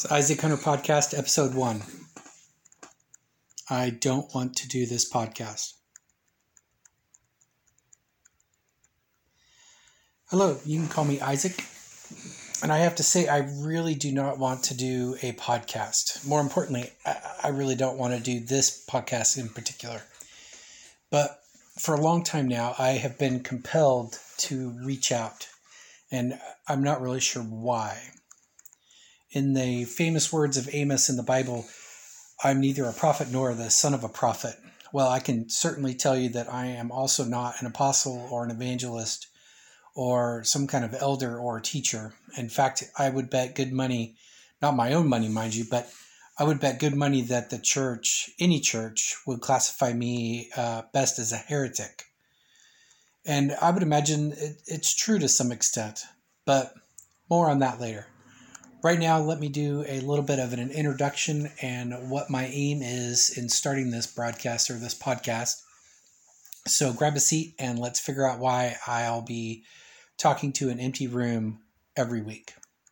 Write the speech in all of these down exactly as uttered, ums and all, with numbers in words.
It's Isaac Hunter Podcast, Episode one. I don't want to do this podcast. Hello, you can call me Isaac. And I have to say, I really do not want to do a podcast. More importantly, I, I really don't want to do this podcast in particular. But for a long time now, I have been compelled to reach out. And I'm not really sure why. In the famous words of Amos in the Bible, I'm neither a prophet nor the son of a prophet. Well, I can certainly tell you that I am also not an apostle or an evangelist or some kind of elder or teacher. In fact, I would bet good money, not my own money, mind you, but I would bet good money that the church, any church, would classify me uh, best as a heretic. And I would imagine it, it's true to some extent, but more on that later. Right now, let me do a little bit of an introduction and what my aim is in starting this broadcast or this podcast. So grab a seat and let's figure out why I'll be talking to an empty room every week.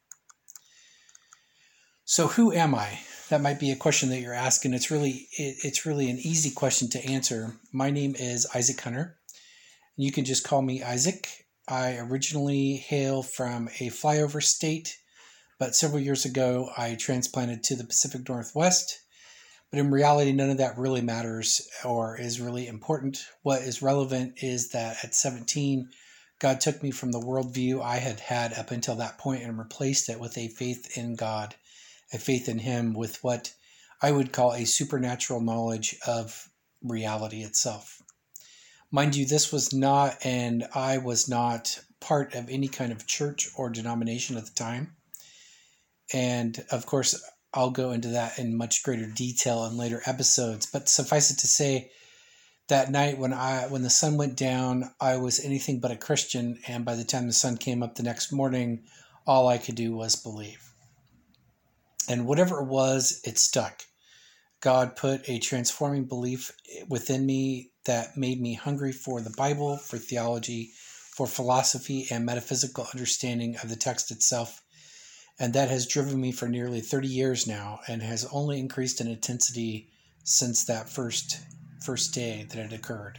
So who am I? That might be a question that you're asking. It's really it, it's really an easy question to answer. My name is Isaac Hunter. You can just call me Isaac. I originally hail from a flyover state. But several years ago, I transplanted to the Pacific Northwest. But in reality, none of that really matters or is really important. What is relevant is that at seventeen, God took me from the worldview I had had up until that point and replaced it with a faith in God, a faith in Him with what I would call a supernatural knowledge of reality itself. Mind you, this was not, and I was not part of any kind of church or denomination at the time. And of course, I'll go into that in much greater detail in later episodes. But suffice it to say, that night when I when the sun went down, I was anything but a Christian. And by the time the sun came up the next morning, all I could do was believe. And whatever it was, it stuck. God put a transforming belief within me that made me hungry for the Bible, for theology, for philosophy, and metaphysical understanding of the text itself. And that has driven me for nearly thirty years now and has only increased in intensity since that first first day that it occurred.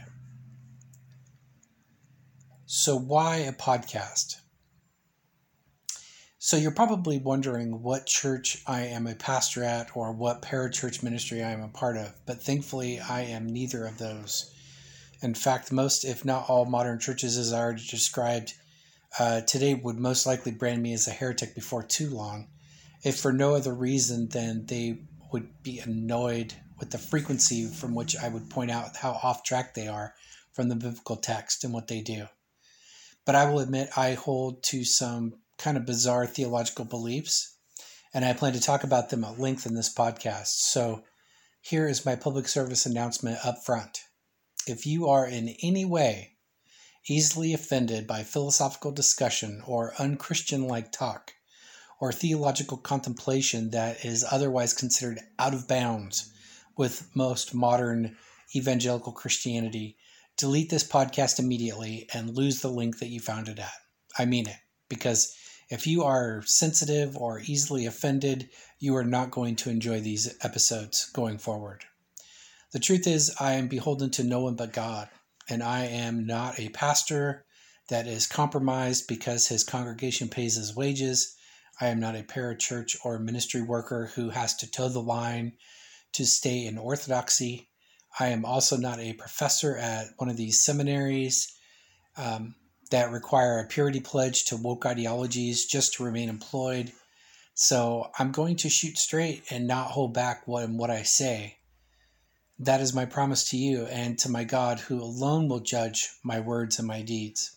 So why a podcast? So you're probably wondering what church I am a pastor at or what parachurch ministry I am a part of. But thankfully, I am neither of those. In fact, most, if not all, modern churches, as I already described, Uh, today would most likely brand me as a heretic before too long, if for no other reason than they would be annoyed with the frequency from which I would point out how off track they are from the biblical text and what they do. But I will admit I hold to some kind of bizarre theological beliefs, and I plan to talk about them at length in this podcast. So here is my public service announcement up front. If you are in any way easily offended by philosophical discussion or unchristian-like talk, or theological contemplation that is otherwise considered out of bounds with most modern evangelical Christianity, delete this podcast immediately and lose the link that you found it at. I mean it, because if you are sensitive or easily offended, you are not going to enjoy these episodes going forward. The truth is, I am beholden to no one but God. And I am not a pastor that is compromised because his congregation pays his wages. I am not a parachurch or ministry worker who has to toe the line to stay in orthodoxy. I am also not a professor at one of these seminaries um, that require a purity pledge to woke ideologies just to remain employed. So I'm going to shoot straight and not hold back what, what I say. That is my promise to you and to my God, who alone will judge my words and my deeds.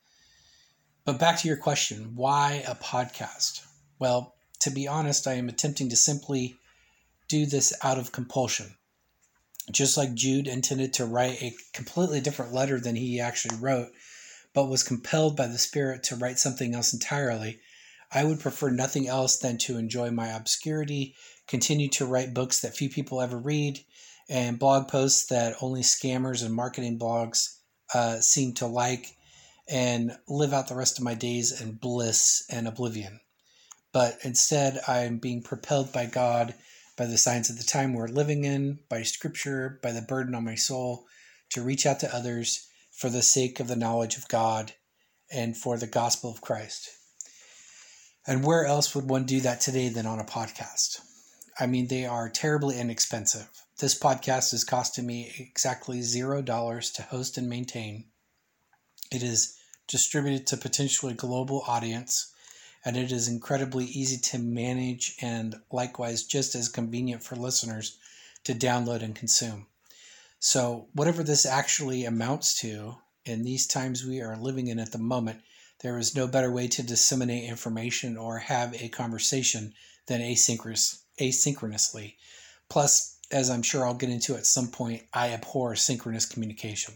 But back to your question, why a podcast? Well, to be honest, I am attempting to simply do this out of compulsion. Just like Jude intended to write a completely different letter than he actually wrote, but was compelled by the Spirit to write something else entirely, I would prefer nothing else than to enjoy my obscurity, continue to write books that few people ever read, and blog posts that only scammers and marketing blogs uh, seem to like, and live out the rest of my days in bliss and oblivion. but instead I'm being propelled by God, by the signs of the time we're living in, by Scripture, by the burden on my soul to reach out to others for the sake of the knowledge of God and for the gospel of Christ. And where else would one do that today than on a podcast? I mean, they are terribly inexpensive. This podcast is costing me exactly zero dollars to host and maintain. It is distributed to potentially global audience, and it is incredibly easy to manage and likewise just as convenient for listeners to download and consume. So whatever this actually amounts to in these times we are living in at the moment, there is no better way to disseminate information or have a conversation than asynchronous, asynchronously. Plus, as I'm sure I'll get into at some point, I abhor synchronous communication.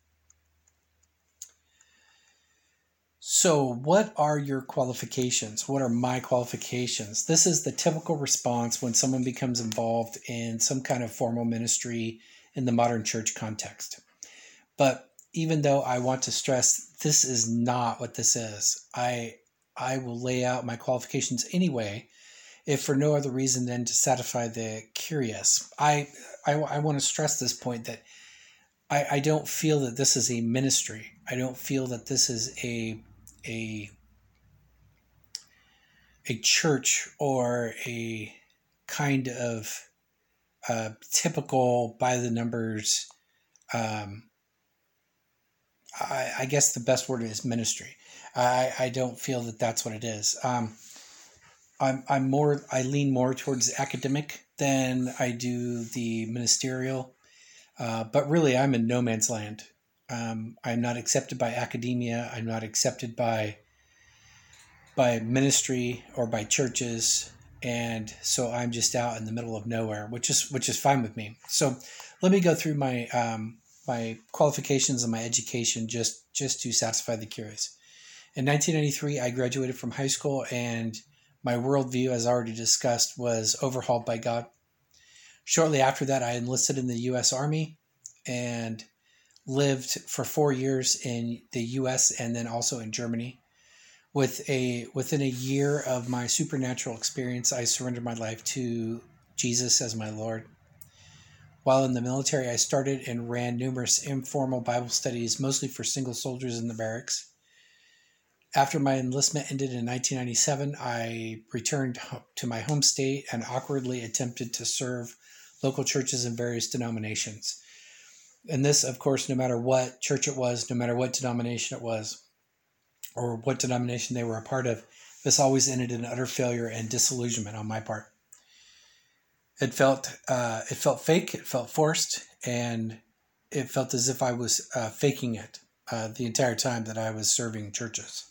So what are your qualifications? What are my qualifications? This is the typical response when someone becomes involved in some kind of formal ministry in the modern church context. But even though I want to stress this is not what this is, I I will lay out my qualifications anyway, if for no other reason than to satisfy the curious. I I, I want to stress this point that I, I don't feel that this is a ministry. I don't feel that this is a a a church or a kind of uh, typical by the numbers. Um, I, I guess the best word is ministry. I, I don't feel that that's what it is. Um, I'm I'm more I lean more towards academic than I do the ministerial. Uh, but really, I'm in no man's land. Um, I'm not accepted by academia. I'm not accepted by by ministry or by churches, and so I'm just out in the middle of nowhere, which is which is fine with me. So let me go through my um, my qualifications and my education just just to satisfy the curious. In nineteen ninety-three, I graduated from high school, and my worldview, as already discussed, was overhauled by God. Shortly after that, I enlisted in the U S Army and lived for four years in the U S and then also in Germany. With a within a year of my supernatural experience, I surrendered my life to Jesus as my Lord. While in the military, I started and ran numerous informal Bible studies, mostly for single soldiers in the barracks. After my enlistment ended in nineteen ninety-seven, I returned to my home state and awkwardly attempted to serve local churches in various denominations. And this, of course, no matter what church it was, no matter what denomination it was, or what denomination they were a part of, this always ended in utter failure and disillusionment on my part. It felt uh, it felt fake, it felt forced, and it felt as if I was uh, faking it uh, the entire time that I was serving churches.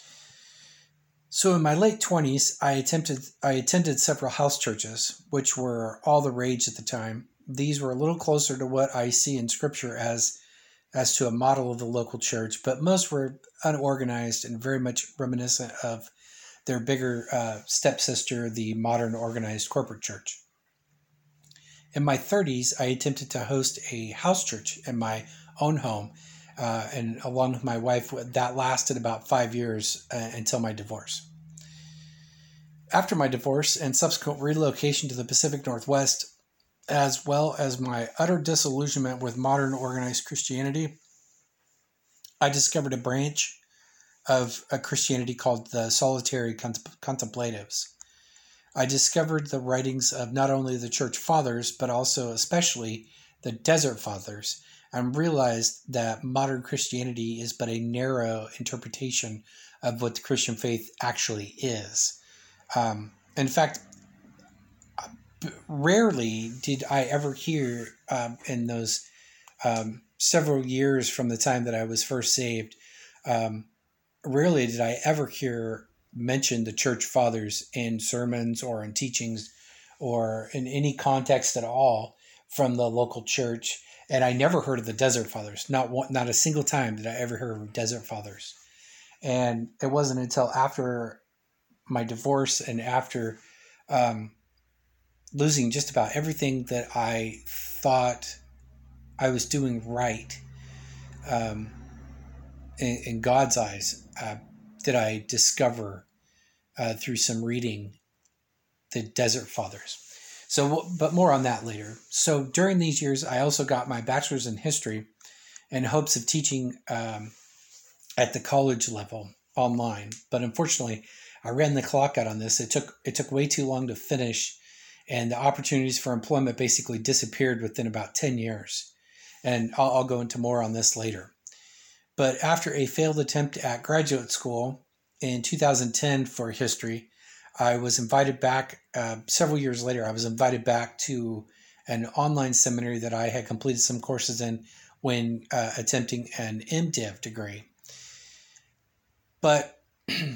So in my late twenties, I attempted I attended several house churches, which were all the rage at the time. These were a little closer to what I see in Scripture as as to a model of the local church, but most were unorganized and very much reminiscent of their bigger uh, stepsister, the modern organized corporate church. In my thirties, I attempted to host a house church in my own home, uh, and along with my wife, that lasted about five years uh, until my divorce. After my divorce and subsequent relocation to the Pacific Northwest, as well as my utter disillusionment with modern organized Christianity, I discovered a branch of a Christianity called the Solitary Contemplatives. I discovered the writings of not only the Church Fathers, but also especially the Desert Fathers, and realized that modern Christianity is but a narrow interpretation of what the Christian faith actually is. Um, in fact, rarely did I ever hear um, in those um, several years from the time that I was first saved, um, rarely did I ever hear mention the Church Fathers in sermons or in teachings or in any context at all from the local church. And I never heard of the Desert Fathers. Not one, not a single time did I ever hear of Desert Fathers. And it wasn't until after my divorce and after um, losing just about everything that I thought I was doing right um, in, in God's eyes uh, did I discover uh, through some reading, the Desert Fathers. So, but more on that later. So during these years, I also got my bachelor's in history in hopes of teaching um, at the college level online. But unfortunately, I ran the clock out on this. It took it took way too long to finish, and the opportunities for employment basically disappeared within about ten years. And I'll, I'll go into more on this later. But after a failed attempt at graduate school in two thousand ten for history, I was invited back uh, several years later. I was invited back to an online seminary that I had completed some courses in when uh, attempting an MDiv degree. But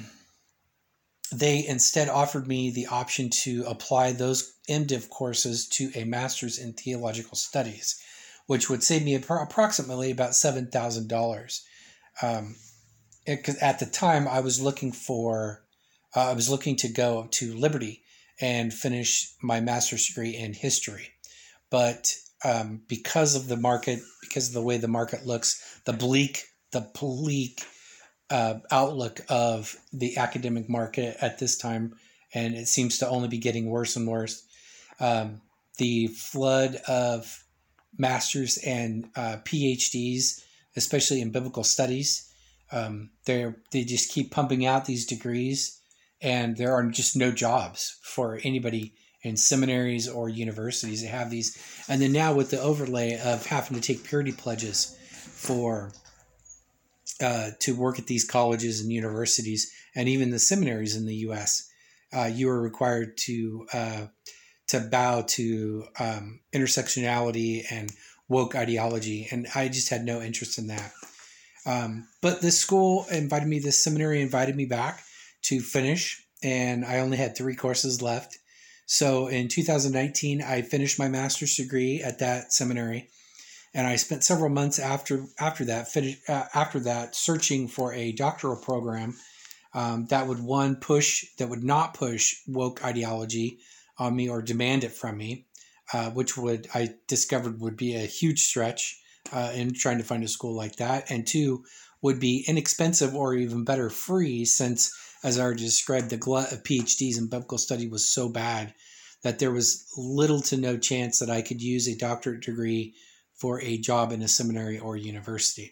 they instead offered me the option to apply those MDiv courses to a master's in theological studies, which would save me approximately about seven thousand dollars. Um, at the time, I was looking for, uh, I was looking to go to Liberty and finish my master's degree in history. But um, because of the market, because of the way the market looks, the bleak, the bleak uh, outlook of the academic market at this time, and it seems to only be getting worse and worse. Um, the flood of masters and uh, PhDs, especially in biblical studies, um, they they just keep pumping out these degrees, and there are just no jobs for anybody in seminaries or universities that have these. And then now with the overlay of having to take purity pledges for uh, to work at these colleges and universities, and even the seminaries in the U S, uh, you are required to uh, to bow to um, intersectionality and woke ideology, and I just had no interest in that. Um, but this school invited me, this seminary invited me back to finish, and I only had three courses left. So in two thousand nineteen, I finished my master's degree at that seminary, and I spent several months after after that finish, uh, after that searching for a doctoral program um, that would one push that would not push woke ideology on me or demand it from me, uh, which would I discovered would be a huge stretch uh, in trying to find a school like that, and two would be inexpensive or even better free, since, as I already described, the glut of PhDs in biblical study was so bad that there was little to no chance that I could use a doctorate degree for a job in a seminary or university.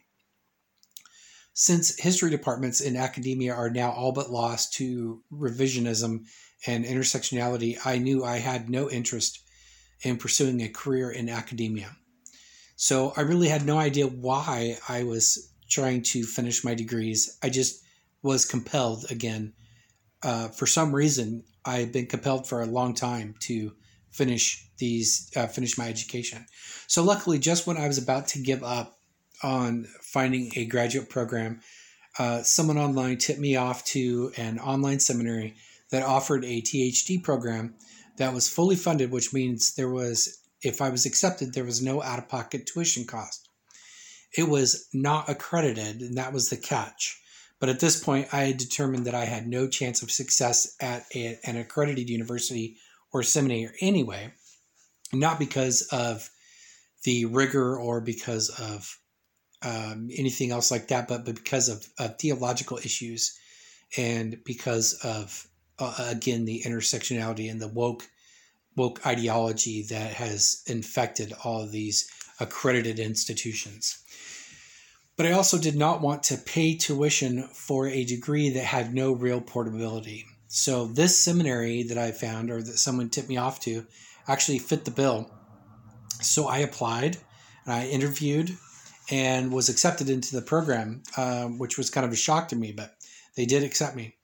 Since history departments in academia are now all but lost to revisionism and intersectionality, I knew I had no interest in pursuing a career in academia. So I really had no idea why I was trying to finish my degrees. I just was compelled again. Uh, for some reason, I've been compelled for a long time to finish these, uh, finish my education. So luckily, just when I was about to give up on finding a graduate program, uh, someone online tipped me off to an online seminary that offered a T H D program that was fully funded, which means there was, if I was accepted, there was no out-of-pocket tuition cost. It was not accredited, and that was the catch. But at this point, I had determined that I had no chance of success at a, an accredited university or seminary anyway, not because of the rigor or because of um, anything else like that, but, but because of, of theological issues, and because of, uh, again, the intersectionality and the woke woke ideology that has infected all of these accredited institutions. But I also did not want to pay tuition for a degree that had no real portability. So this seminary that I found, or that someone tipped me off to, actually fit the bill. So I applied, and I interviewed, and was accepted into the program, um, which was kind of a shock to me, but they did accept me.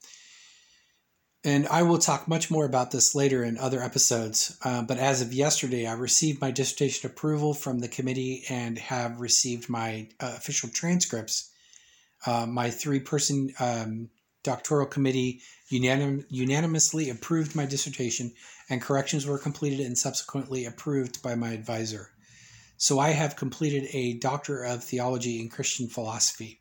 And I will talk much more about this later in other episodes. Uh, but as of yesterday, I received my dissertation approval from the committee and have received my uh, official transcripts. Uh, my three-person um, doctoral committee unanim- unanimously approved my dissertation, and corrections were completed and subsequently approved by my advisor. So I have completed a Doctor of Theology in Christian Philosophy.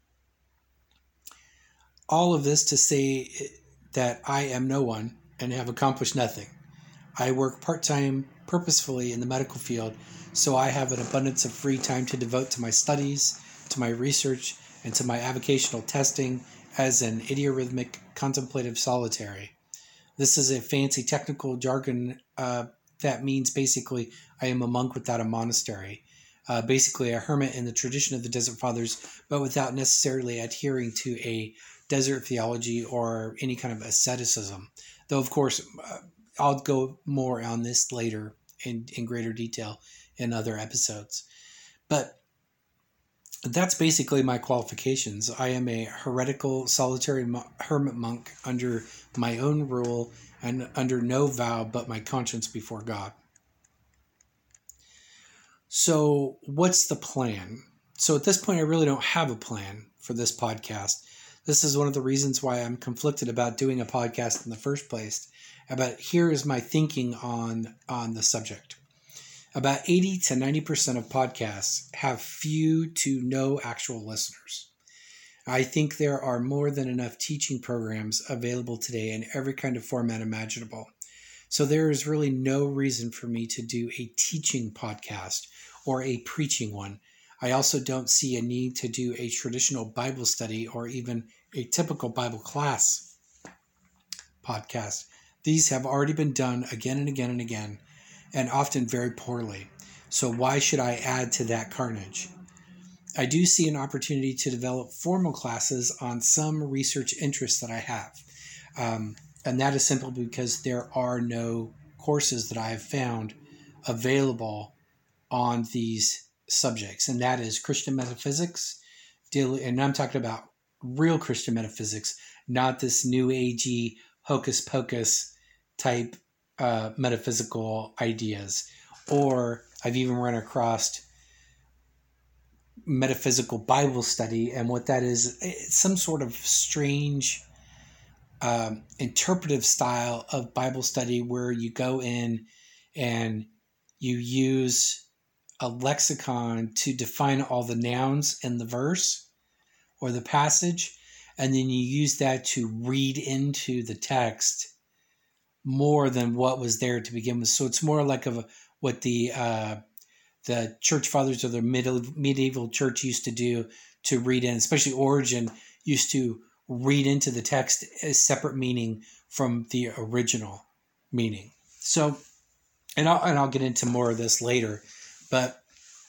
All of this to say that I am no one and have accomplished nothing. I work part-time purposefully in the medical field, so I have an abundance of free time to devote to my studies, to my research, and to my avocational testing as an idiorhythmic contemplative solitary. This is a fancy technical jargon uh, that means basically I am a monk without a monastery. Uh, basically a hermit in the tradition of the Desert Fathers, but without necessarily adhering to a desert theology or any kind of asceticism. Though, of course, uh, I'll go more on this later in, in greater detail in other episodes. But that's basically my qualifications. I am a heretical, solitary mo- hermit monk under my own rule and under no vow but my conscience before God. So what's the plan? So at this point, I really don't have a plan for this podcast. This is one of the reasons why I'm conflicted about doing a podcast in the first place. But here is my thinking on, on the subject. About eighty to ninety percent of podcasts have few to no actual listeners. I think there are more than enough teaching programs available today in every kind of format imaginable. So there is really no reason for me to do a teaching podcast or a preaching one. I also don't see a need to do a traditional Bible study or even a typical Bible class podcast. These have already been done again and again and again, and often very poorly. So why should I add to that carnage? I do see an opportunity to develop formal classes on some research interests that I have. Um, and that is simply because there are no courses that I have found available on these subjects. And that is Christian metaphysics. And I'm talking about real Christian metaphysics, not this new agey hocus pocus type uh, metaphysical ideas. Or I've even run across metaphysical Bible study, and what that is, it's some sort of strange um, interpretive style of Bible study where you go in and you use a lexicon to define all the nouns in the verse or the passage, and then you use that to read into the text more than what was there to begin with. So it's more like of a, what the uh, the church fathers of the medieval, medieval church used to do to read in, especially Origen used to read into the text a separate meaning from the original meaning. So, and I'll, and I'll get into more of this later, but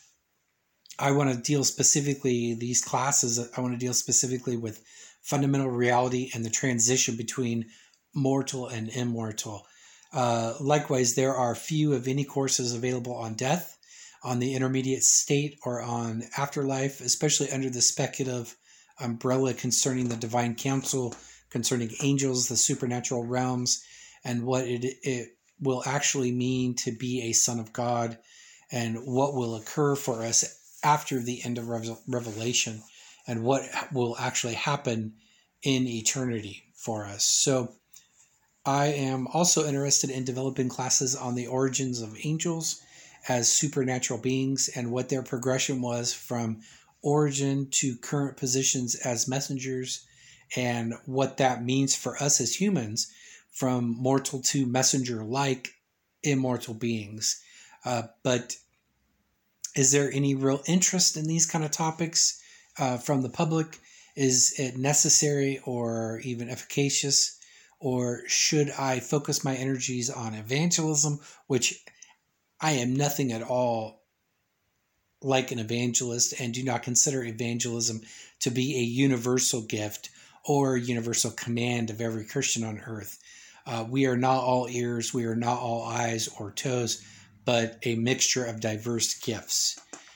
I want to deal specifically, these classes, I want to deal specifically with fundamental reality and the transition between mortal and immortal. Uh, likewise, there are few, if any, courses available on death, on the intermediate state, or on afterlife, especially under the speculative umbrella concerning the divine council, concerning angels, the supernatural realms, and what it, it will actually mean to be a son of God, and what will occur for us after the end of Revelation, and what will actually happen in eternity for us. So I am also interested in developing classes on the origins of angels as supernatural beings and what their progression was from origin to current positions as messengers, and what that means for us as humans from mortal to messenger-like immortal beings. Uh, but is there any real interest in these kind of topics uh, from the public? Is it necessary or even efficacious? Or should I focus my energies on evangelism, which I am nothing at all like an evangelist, and do not consider evangelism to be a universal gift or universal command of every Christian on earth. Uh, we are not all ears, we are not all eyes or toes, but a mixture of diverse gifts.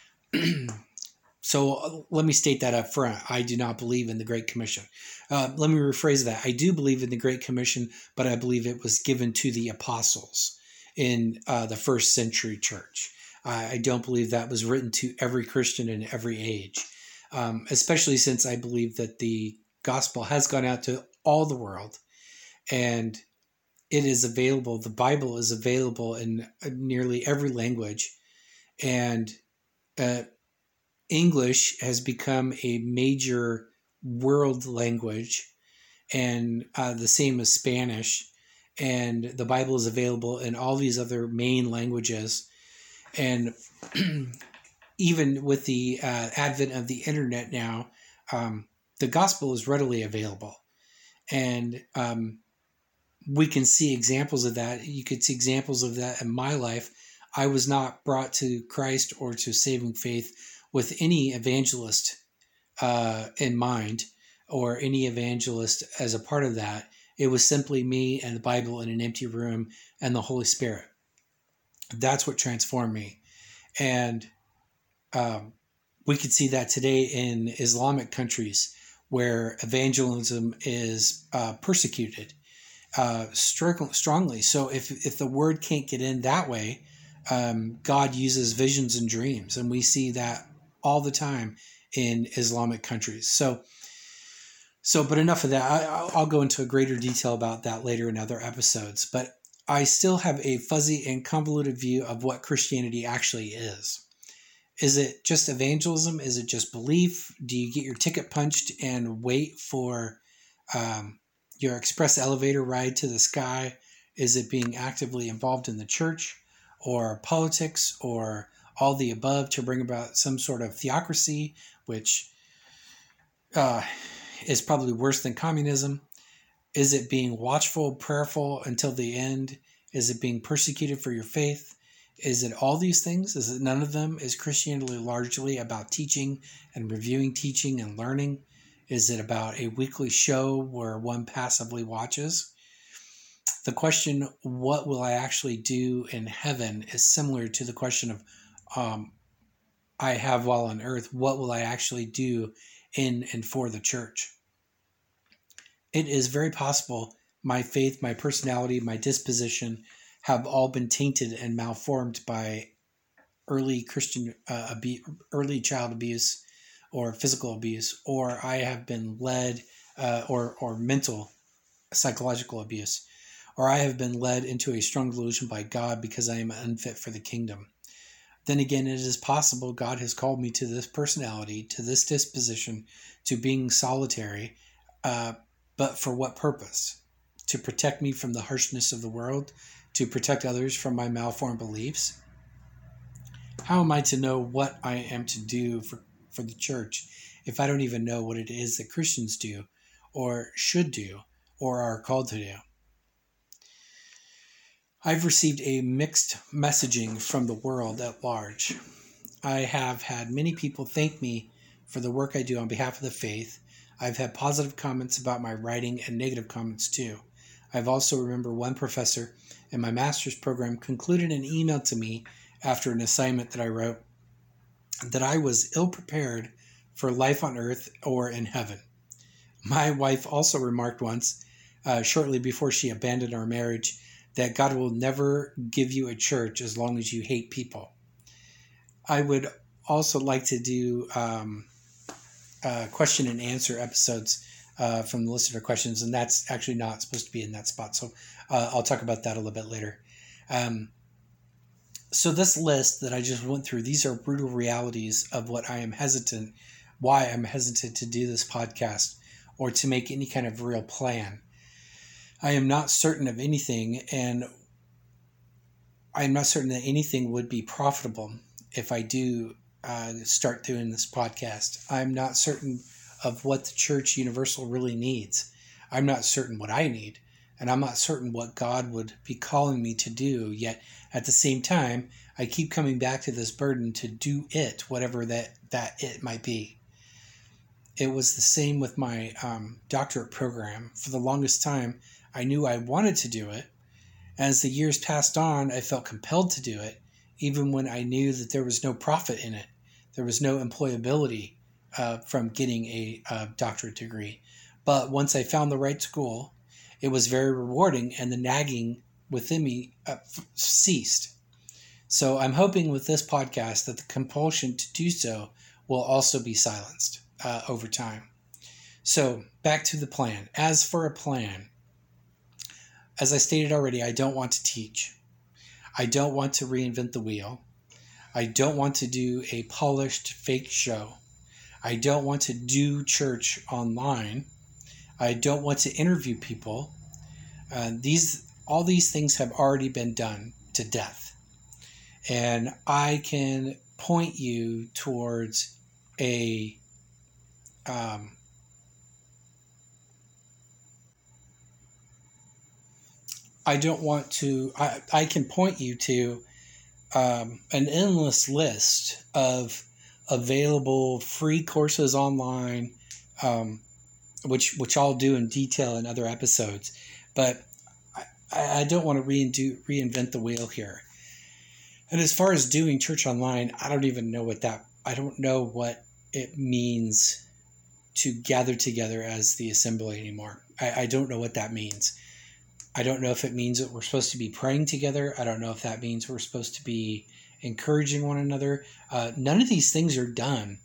So uh, let me state that up front. I do not believe in the Great Commission. Uh, let me rephrase that. I do believe in the Great Commission, but I believe it was given to the apostles in uh, the first century church. Uh, I don't believe that was written to every Christian in every age, um, especially since I believe that the gospel has gone out to all the world, and it is available. The Bible is available in nearly every language, and uh, English has become a major world language, and uh, the same as Spanish. And the Bible is available in all these other main languages. And even with the uh, advent of the internet now, um, the gospel is readily available. And um, we can see examples of that. You could see examples of that in my life. I was not brought to Christ or to saving faith with any evangelist uh, in mind or any evangelist as a part of that. It was simply me and the Bible in an empty room and the Holy Spirit. That's what transformed me. And um, we could see that today in Islamic countries where evangelism is uh, persecuted uh, str- strongly. So if, if the word can't get in that way, um, God uses visions and dreams. And we see that all the time in Islamic countries. So, so, but enough of that. I, I'll go into a greater detail about that later in other episodes. But I still have a fuzzy and convoluted view of what Christianity actually is. Is it just evangelism? Is it just belief? Do you get your ticket punched and wait for um, your express elevator ride to the sky? Is it being actively involved in the church or politics or all the above to bring about some sort of theocracy, which uh, is probably worse than communism? Is it being watchful, prayerful until the end? Is it being persecuted for your faith? Is it all these things? Is it none of them? Is Christianity largely about teaching and reviewing teaching and learning? Is it about a weekly show where one passively watches? The question, what will I actually do in heaven, is similar to the question of um, I have while on earth. What will I actually do in and for the church? It is very possible my faith, my personality, my disposition have all been tainted and malformed by early Christian, uh, abu- early child abuse or physical abuse, or I have been led, uh, or, or mental, psychological abuse, or I have been led into a strong delusion by God because I am unfit for the kingdom. Then again, it is possible God has called me to this personality, to this disposition, to being solitary, uh, but for what purpose? To protect me from the harshness of the world, to protect others from my malformed beliefs? How am I to know what I am to do for, for the church if I don't even know what it is that Christians do or should do or are called to do? I've received a mixed messaging from the world at large. I have had many people thank me for the work I do on behalf of the faith. I've had positive comments about my writing and negative comments too. I've also remember one professor in my master's program concluded an email to me after an assignment that I wrote that I was ill prepared for life on earth or in heaven. My wife also remarked once, uh, shortly before she abandoned our marriage, that God will never give you a church as long as you hate people. I would also like to do um, uh, question and answer episodes uh, from the listener questions, and that's actually not supposed to be in that spot. So uh, I'll talk about that a little bit later. Um, so this list that I just went through, these are brutal realities of what I am hesitant, why I'm hesitant to do this podcast or to make any kind of real plan. I am not certain of anything, and I am not certain that anything would be profitable if I do uh, start doing this podcast. I'm not certain of what the Church Universal really needs. I'm not certain what I need, and I'm not certain what God would be calling me to do, yet at the same time, I keep coming back to this burden to do it, whatever that, that it might be. It was the same with my um, doctorate program. For the longest time, I knew I wanted to do it. As the years passed on, I felt compelled to do it, even when I knew that there was no profit in it. There was no employability uh, from getting a, a doctorate degree. But once I found the right school, it was very rewarding, and the nagging within me uh, f- ceased. So I'm hoping with this podcast that the compulsion to do so will also be silenced uh, over time. So back to the plan. As for a plan, as I stated already, I don't want to teach. I don't want to reinvent the wheel. I don't want to do a polished fake show. I don't want to do church online. I don't want to interview people. Uh, these, all these things have already been done to death. And I can point you towards a, um, I don't want to, I, I can point you to um, an endless list of available free courses online, um, which which I'll do in detail in other episodes. But I, I don't want to reinvent, reinvent the wheel here. And as far as doing church online, I don't even know what that, I don't know what it means to gather together as the assembly anymore. I, I don't know what that means. I don't know if it means that we're supposed to be praying together. I don't know if that means we're supposed to be encouraging one another. Uh, none of these things are done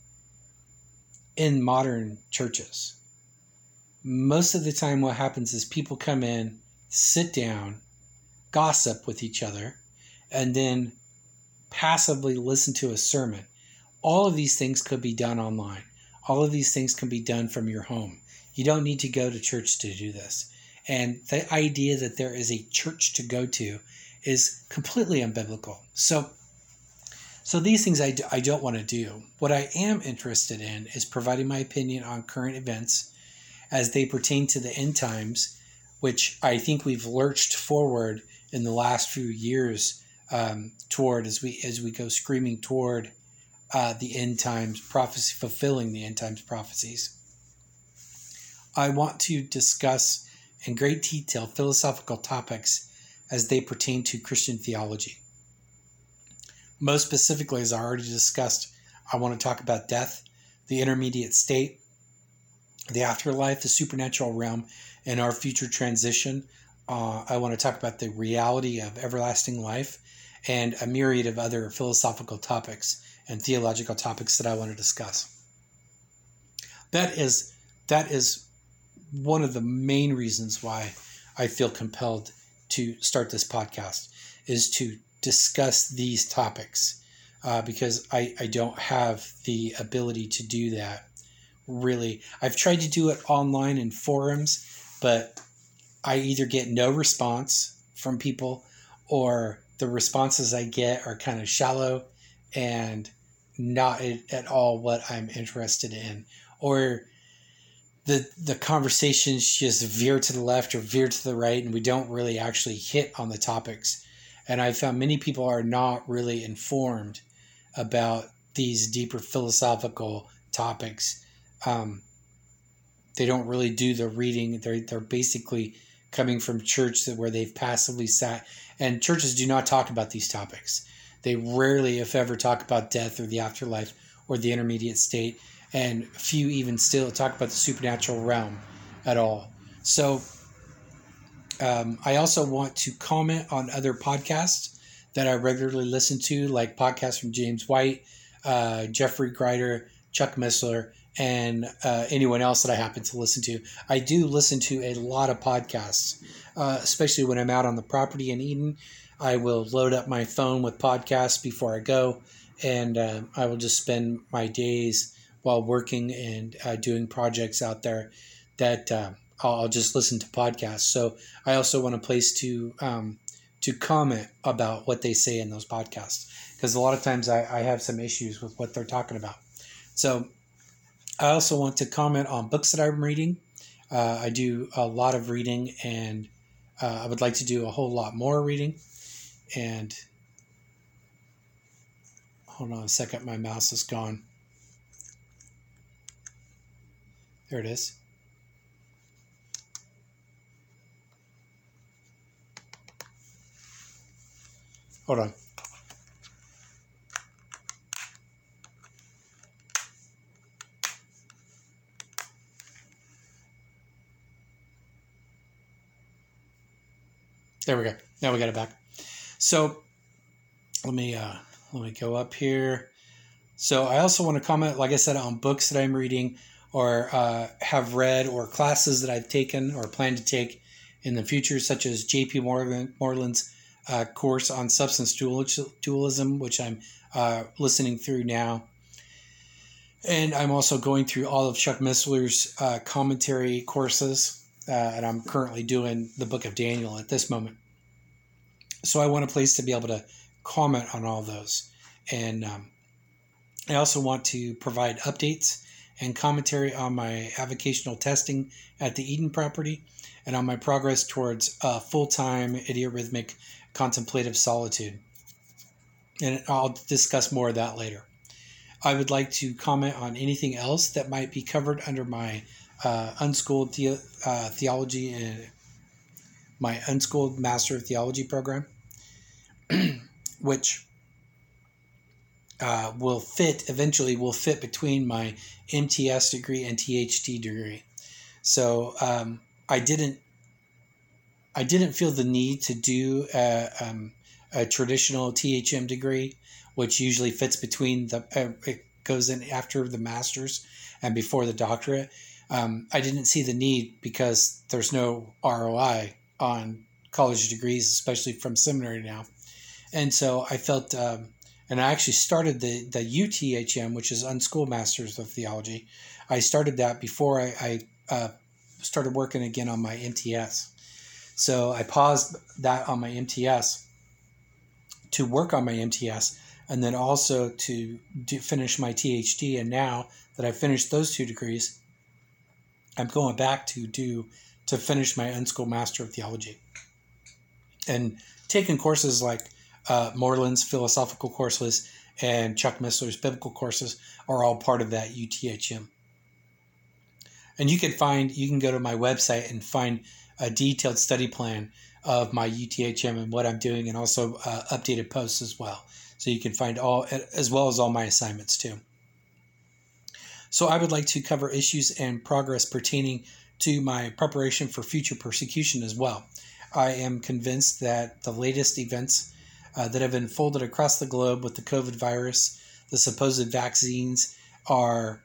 in modern churches. Most of the time what happens is people come in, sit down, gossip with each other, and then passively listen to a sermon. All of these things could be done online. All of these things can be done from your home. You don't need to go to church to do this. And the idea that there is a church to go to is completely unbiblical. So, so these things I, do, I don't want to do. What I am interested in is providing my opinion on current events as they pertain to the end times, which I think we've lurched forward in the last few years um, toward as we as we go screaming toward uh, the end times prophecy, fulfilling the end times prophecies. I want to discuss in great detail philosophical topics as they pertain to Christian theology. Most specifically, as I already discussed, I want to talk about death, the intermediate state, the afterlife, the supernatural realm, and our future transition. Uh, I want to talk about the reality of everlasting life and a myriad of other philosophical topics and theological topics that I want to discuss. That is, that is one of the main reasons why I feel compelled to start this podcast, is to discuss these topics uh, because I, I don't have the ability to do that. Really, I've tried to do it online in forums, but I either get no response from people, or the responses I get are kind of shallow and not at all what I'm interested in, or the the conversations just veer to the left or veer to the right, and we don't really actually hit on the topics. And I found many people are not really informed about these deeper philosophical topics. Um, they don't really do the reading. They're they're basically coming from church that where they've passively sat. And churches do not talk about these topics. They rarely, if ever, talk about death or the afterlife or the intermediate state. And few even still talk about the supernatural realm at all. So um, I also want to comment on other podcasts that I regularly listen to, like podcasts from James White, uh, Jeffrey Greider, Chuck Missler, and uh, anyone else that I happen to listen to. I do listen to a lot of podcasts, uh, especially when I'm out on the property in Eden. I will load up my phone with podcasts before I go, and uh, I will just spend my days while working and uh, doing projects out there that uh, I'll just listen to podcasts. So I also want a place to um, to comment about what they say in those podcasts, because a lot of times I, I have some issues with what they're talking about. So I also want to comment on books that I'm reading. Uh, I do a lot of reading, and uh, I would like to do a whole lot more reading. And hold on a second, my mouse is gone. There it is. Hold on. There we go. Now we got it back. So let me uh, let me go up here. So I also want to comment, like I said, on books that I'm reading or uh, have read, or classes that I've taken or plan to take in the future, such as J P Moreland, Moreland's uh, course on substance dualism, which I'm uh, listening through now. And I'm also going through all of Chuck Missler's uh, commentary courses, uh, and I'm currently doing the book of Daniel at this moment. So I want a place to be able to comment on all those. And um, I also want to provide updates and commentary on my avocational testing at the Eden property and on my progress towards uh, full-time idiorhythmic contemplative solitude. And I'll discuss more of that later. I would like to comment on anything else that might be covered under my uh, unschooled the, uh, theology and my unschooled Master of Theology program, which uh, will fit, eventually will fit between my M T S degree and T H D degree. So um, I didn't, I didn't feel the need to do a, um, a traditional T H M degree, which usually fits between the, uh, it goes in after the master's and before the doctorate. Um, I didn't see the need because there's no R O I on college degrees, especially from seminary now. And so I felt, um, and I actually started the, the U T H M, which is Unschooled Masters of Theology. I started that before I, I uh, started working again on my M T S. So I paused that on my M T S to work on my M T S and then also to do, finish my T H D. And now that I've finished those two degrees, I'm going back to do to finish my Unschooled Master of Theology. And taking courses like uh, Moreland's philosophical course list and Chuck Missler's biblical courses are all part of that U T H M. And you can find, you can go to my website and find a detailed study plan of my U T H M and what I'm doing, and also uh, updated posts as well. So you can find all, as well as all my assignments too. So I would like to cover issues and progress pertaining to my preparation for future persecution as well. I am convinced that the latest events uh, that have unfolded across the globe with the COVID virus, the supposed vaccines, are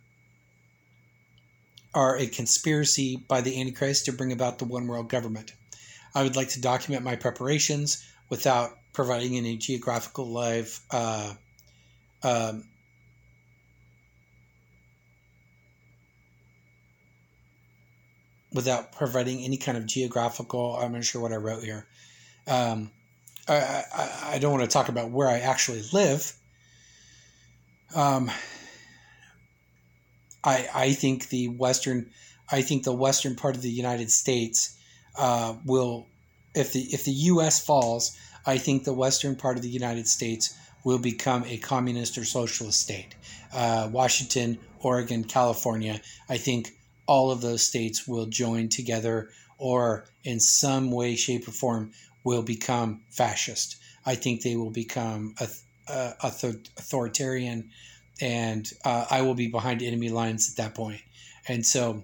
are a conspiracy by the Antichrist to bring about the one world government. I would like to document my preparations without providing any geographical live uh, um, without providing any kind of geographical, I'm not sure what I wrote here. Um, I, I, I don't want to talk about where I actually live. Um, I, I think the western, I think the western part of the United States uh, will, if the if the U S falls, I think the western part of the United States will become a communist or socialist state. Uh, Washington, Oregon, California, I think all of those states will join together, or in some way, shape, or form will become fascist. I think they will become a, a, a authoritarian, and uh, I will be behind enemy lines at that point. And so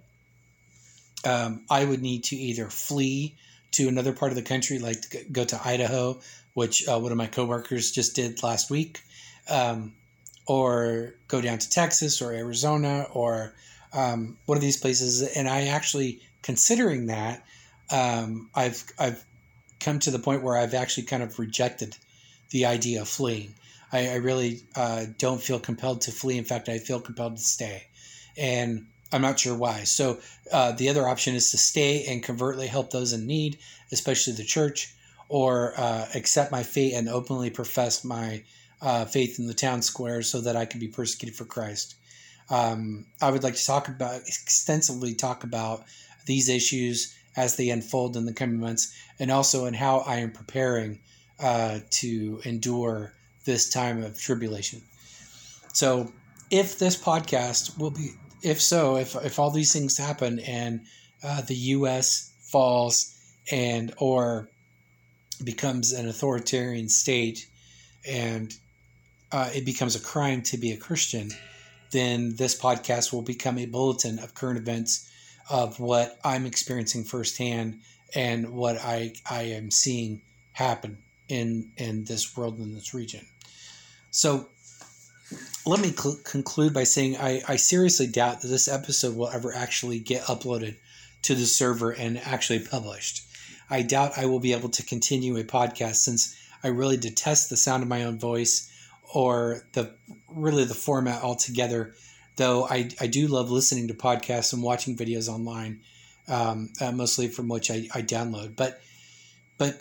um, I would need to either flee to another part of the country, like to go to Idaho, which uh, one of my coworkers just did last week, um, or go down to Texas or Arizona or um, one of these places. And I actually, considering that, um, I've I've come to the point where I've actually kind of rejected the idea of fleeing. I, I really uh, don't feel compelled to flee. In fact, I feel compelled to stay. And I'm not sure why. So uh, the other option is to stay and covertly help those in need, especially the church, or uh, accept my fate and openly profess my uh, faith in the town square so that I can be persecuted for Christ. Um, I would like to talk about, extensively talk about these issues as they unfold in the coming months, and also in how I am preparing uh, to endure this time of tribulation. So if this podcast will be, if so, if, if all these things happen and uh, the U S falls and or becomes an authoritarian state and uh, it becomes a crime to be a Christian, then this podcast will become a bulletin of current events of what I'm experiencing firsthand and what I I am seeing happen in in this world, in this region. So let me cl- conclude by saying I, I seriously doubt that this episode will ever actually get uploaded to the server and actually published. I doubt I will be able to continue a podcast since I really detest the sound of my own voice, or the really the format altogether, though I, I do love listening to podcasts and watching videos online, um, uh, mostly from which I, I download. But but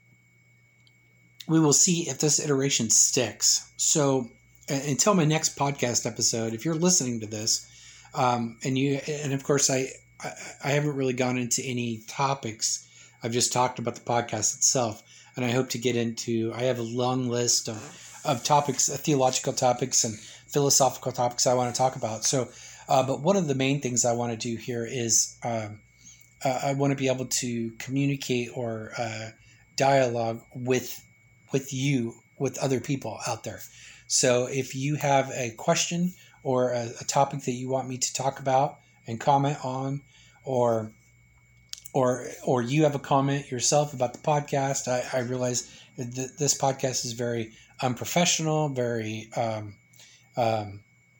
we will see if this iteration sticks. So uh, until my next podcast episode, if you're listening to this, Um, and you, and of course, I, I, I haven't really gone into any topics. I've just talked about the podcast itself, and I hope to get into. I have a long list of, of topics, uh, theological topics and philosophical topics I want to talk about. So, uh, but one of the main things I want to do here is um, uh, I want to be able to communicate or uh, dialogue with with you, with other people out there. So if you have a question or a, a topic that you want me to talk about and comment on, or or or you have a comment yourself about the podcast, I, I realize that this podcast is very unprofessional, very um, um,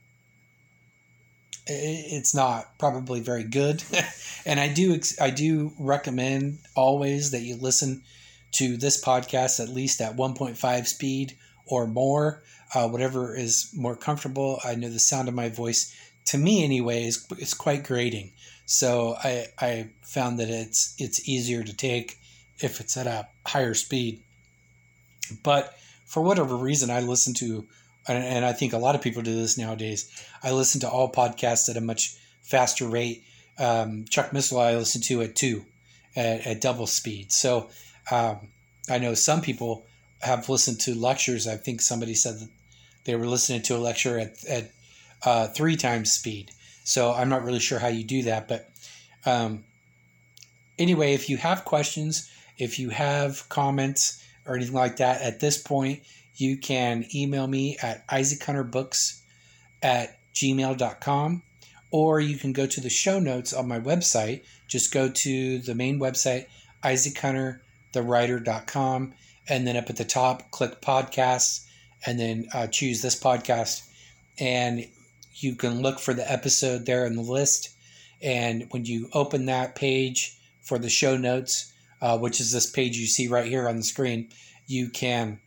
it's not probably very good. And I do I do recommend always that you listen to this podcast at least at one point five speed or more, uh, whatever is more comfortable. I know the sound of my voice, to me anyway, is, is quite grating. So I, I found that it's it's easier to take if it's at a higher speed. But for whatever reason, I listen to, and I think a lot of people do this nowadays, I listen to all podcasts at a much faster rate. Um, Chuck Missile I listen to at two, at, at double speed. So um, I know some people have listened to lectures. I think somebody said that they were listening to a lecture at, at uh, three times speed. So I'm not really sure how you do that. But um, anyway, if you have questions, if you have comments or anything like that, at this point, you can email me at isaac hunter books at gmail dot com, or you can go to the show notes on my website. Just go to the main website, isaac hunter the writer dot com, and then up at the top, click podcasts, and then uh, choose this podcast. And you can look for the episode there in the list. And when you open that page for the show notes, uh, which is this page you see right here on the screen, you can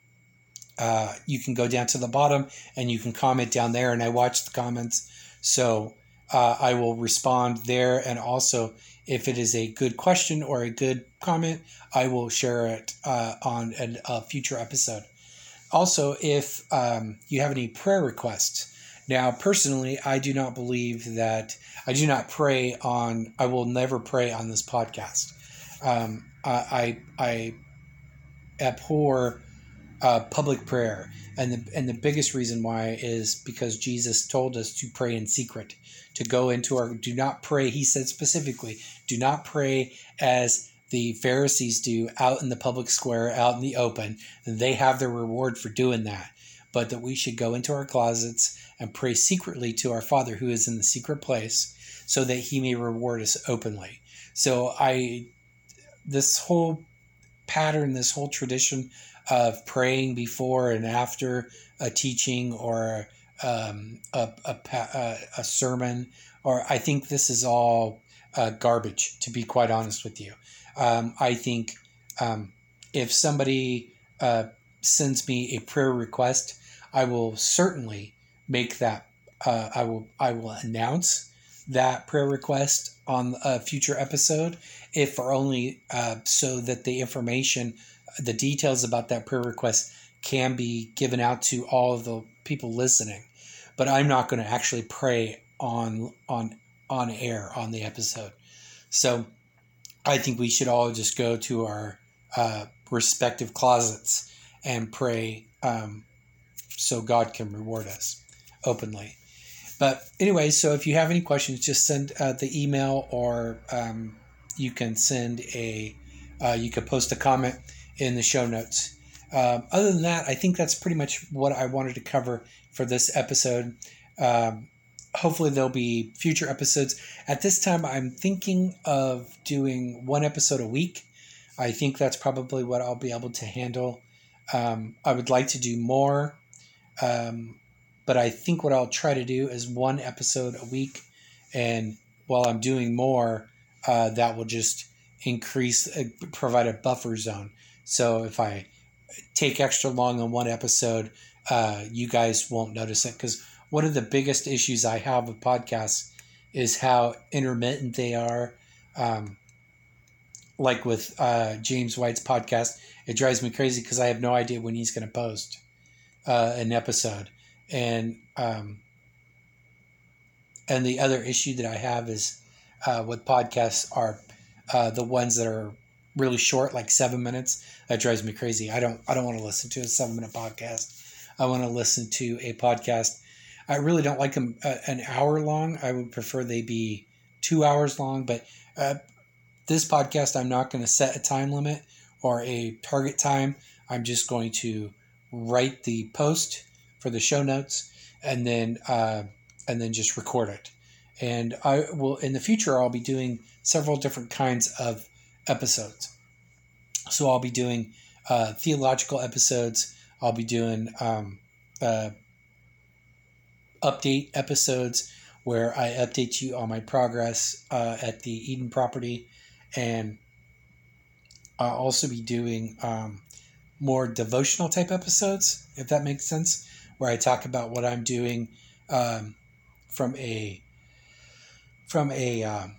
uh, you can go down to the bottom and you can comment down there. And I watch the comments, so uh, I will respond there. And also, if it is a good question or a good comment, I will share it uh, on an, a future episode. Also, if um, you have any prayer requests. Now, personally, I do not believe that, I do not pray on, I will never pray on this podcast. Um, I, I abhor uh, public prayer. And the, and the biggest reason why is because Jesus told us to pray in secret, to go into our, do not pray, he said specifically, do not pray as the Pharisees do out in the public square, out in the open. And they have their reward for doing that. But that we should go into our closets and pray secretly to our Father who is in the secret place, so that he may reward us openly. So I, this whole pattern, this whole tradition of praying before and after a teaching or um, a, a, a sermon, or I think this is all uh, garbage, to be quite honest with you. Um, I think um, if somebody uh, sends me a prayer request, I will certainly make that. Uh, I will. I will announce that prayer request on a future episode, if for only uh, so that the information, the details about that prayer request can be given out to all of the people listening. But I'm not going to actually pray on on on air on the episode. So I think we should all just go to our uh, respective closets and pray. Um, so God can reward us openly. But anyway, so if you have any questions, just send uh, the email, or um, you can send a, uh, you could post a comment in the show notes. Um, other than that, I think that's pretty much what I wanted to cover for this episode. Um, hopefully there'll be future episodes. At this time, I'm thinking of doing one episode a week. I think that's probably what I'll be able to handle. Um, I would like to do more. Um, but I think what I'll try to do is one episode a week. And while I'm doing more, uh, that will just increase, uh, provide a buffer zone. So if I take extra long on one episode, uh, you guys won't notice it. Because one of the biggest issues I have with podcasts is how intermittent they are. Um, like with uh, James White's podcast, it drives me crazy because I have no idea when he's going to post Uh, an episode, and um, and the other issue that I have is uh, with podcasts are uh, the ones that are really short, like seven minutes. That drives me crazy. I don't I don't want to listen to a seven minute podcast. I want to listen to a podcast. I really don't like them uh, an hour long. I would prefer they be two hours long. But uh, this podcast, I'm not going to set a time limit or a target time. I'm just going to write the post for the show notes and then uh, and then just record it. And I will in the future I'll be doing several different kinds of episodes. So I'll be doing uh, theological episodes. I'll be doing um, uh, update episodes where I update you on my progress uh, at the Eden property, and I'll also be doing um, more devotional type episodes, if that makes sense, where I talk about what I'm doing um, from a from a um,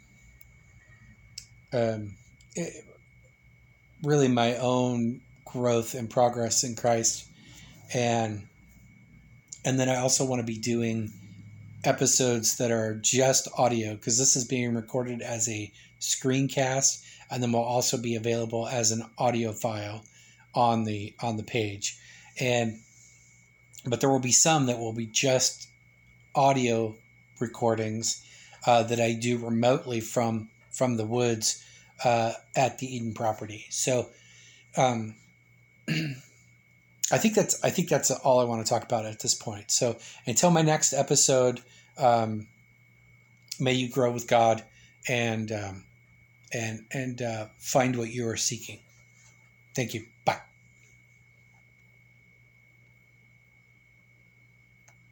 um, it, really my own growth and progress in Christ, and and then I also want to be doing episodes that are just audio, because this is being recorded as a screencast, and then will also be available as an audio file on the on the page. And but there will be some that will be just audio recordings uh, that I do remotely from from the woods uh, at the Eden property. So um, I think that's I think that's all I want to talk about at this point. So until my next episode, um, may you grow with God and um, and and uh, find what you are seeking. Thank you. Bye.